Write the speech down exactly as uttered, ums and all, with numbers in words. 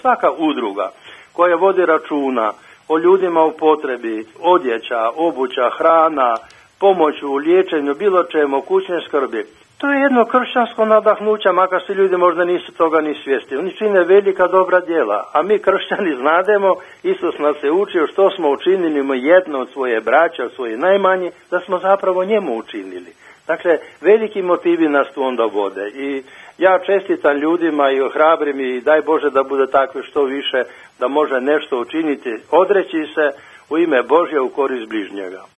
Svaka udruga koja vodi računa o ljudima u potrebi, odjeća, obuća, hrana, pomoć u liječenju, bilo čemu, kućne skrbi, to je jedno kršćansko nadahnuće, makar se ljudi možda nisu toga ni svijesti. Oni čine velika dobra djela, a mi kršćani znademo, Isus nas je učio što smo učinili mu jedno od svoje braće, od svoje najmanje, da smo zapravo njemu učinili. Dakle, veliki motivi nas tu onda vode i ja čestitam ljudima i ohrabrim i daj Bože da bude takve što više, da može nešto učiniti, odreći se u ime Božje u korist bližnjega.